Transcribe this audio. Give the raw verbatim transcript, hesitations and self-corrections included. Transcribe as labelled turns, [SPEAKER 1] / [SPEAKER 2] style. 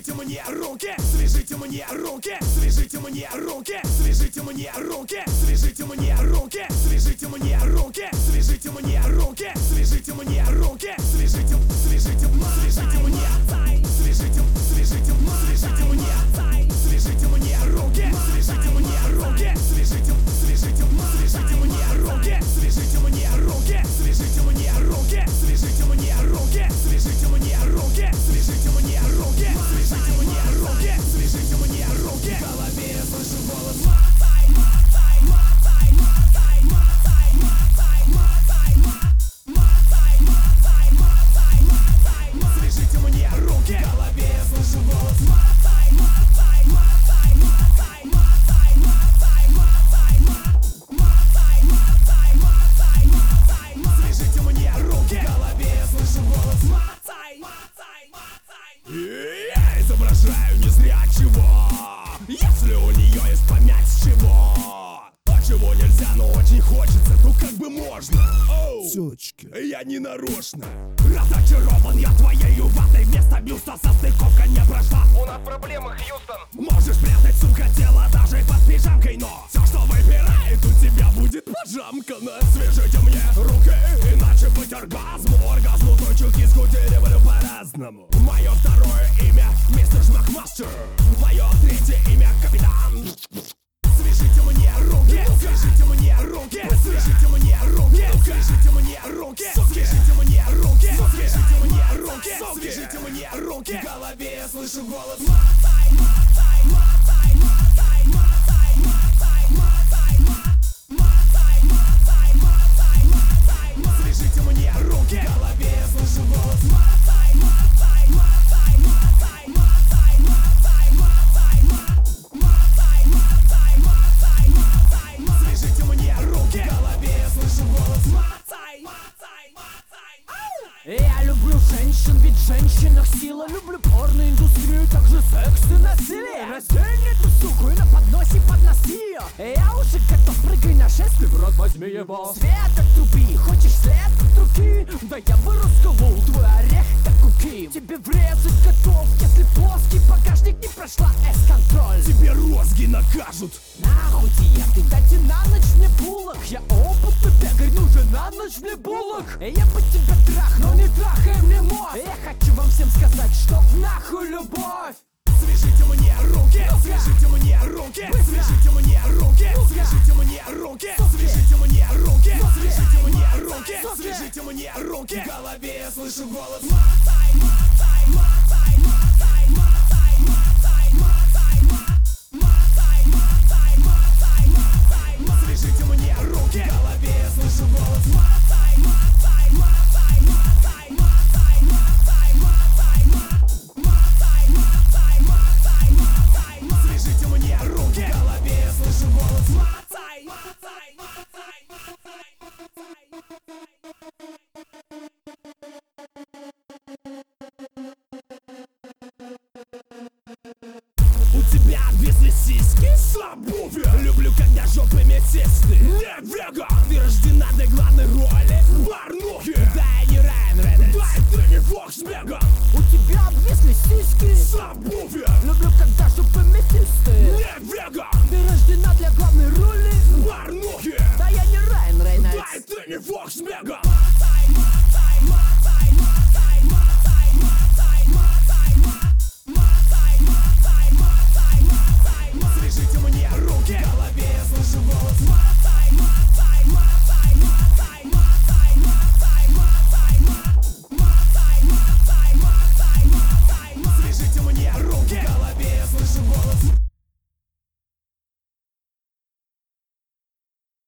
[SPEAKER 1] Свяжите мне руки, свяжите мне руки, свяжите мне руки, свяжите мне руки, свяжите мне руки, свяжите мне руки, свяжите мне руки, свяжите мне руки, свяжите, свяжите, свяжите мне, свяжите, свяжите, свяжите мне, свяжите мне руки, свяжите мне руки, свяжите, свяжите, свяжите мне руки, свяжите мне руки, свяжите мне руки, свяжите мне руки, свяжите мне руки, свяжите мне руки, свяжите мне руки, свяжите мне руки. В голове я слышу голос: мотай, мотай, мотай, мотай, мотай, мотай, мотай, мотай, мотай, мотай, мотай, мотай. Свяжите мне руки. В голове я слышу голос: мотай, мотай, мотай, мотай, мотай, мотай, мотай, мотай, мотай, мотай, мотай, мотай. Свяжите мне руки. В голове я слышу голос: мотай, мотай, мотай. Я изображаю незрячего, если у нее есть понять с чего. А чего нельзя, но очень хочется, то как бы можно. Сучка, я не нарочно. Разочарован я твоею ватой. Вместо бюста состыковка не прошла.
[SPEAKER 2] У нас проблемы, Хьюстон.
[SPEAKER 1] Можешь прятать, сука, тело даже под пижамкой, но все, что выбирает, у тебя будет пожамкано. Свяжите мне руки, иначе быть оргазму. Оргазму точек дискутировали по-разному. Мое второе имя мистер Шмакмастер. Мое третье имя капитан. Свяжите мне руки, свяжите мне руки, свяжите мне руки, свяжите мне руки, свяжите мне руки, свяжите мне руки, свяжите мне руки. В голове я слышу голос: мотай, мотай, мотай, мотай, мотай, мотай, мотай, мотай, мотай, мотай, мотай, мотай. Свяжите мне руки. В голове я слышу голос: мотай, мотай, мотай, мотай, мотай, мотай, мотай, мотай, мотай, мотай, мотай, мотай. Свяжите мне руки. В голове я слышу голос: мотай, мотай, мотай, мотай.
[SPEAKER 3] Я люблю женщин, ведь в женщинах сила. Люблю порноиндустрию, также секс и насилие. Раздень эту суку и на подносе подноси ее. Я уже готов, прыгай на шест, ты в рот возьми его. Свет отруби, хочешь след от руки? Да я бы расколол твой орех, как куки. Тебе врезать готов, если плоский багажник не прошла эс-контроль.
[SPEAKER 1] Тебе розги накажут.
[SPEAKER 3] Нахуй диеты, дайте на ночь мне булок. Я опытный бегай, нужен на ночь мне булок. Я бы тебя трахну, не трахай мне мозг. Я хочу вам всем сказать, что нахуй любовь.
[SPEAKER 1] Свяжите мне руки, свяжите мне руки, свяжите мне руки, свяжите мне руки, свяжите мне руки, свяжите мне руки, свяжите мне руки. В голове я слышу голос: мотай, мотай, мотай, мотай, мотай, мотай, мотай, мотай, мотай, мотай, мотай, мотай. Свяжите мне руки. В голове я слышу голос: мотай, мотай, мотай, мотай, мотай, мотай, мотай, мотай, мотай, мотай, мотай, мотай. Свяжите мне руки. В голове я слышу голос: мотай, мотай, мотай, мотай, мотай. У тебя обвисли сиськи? Сабуфи. Люблю, когда жопы мясисты. Не веган. Ты рождена для главной роли порнухи. Да я не Райан Рейнольдс. Да и ты не Фокс Меган.
[SPEAKER 3] У тебя обвисли сиськи?
[SPEAKER 1] Сабуфи.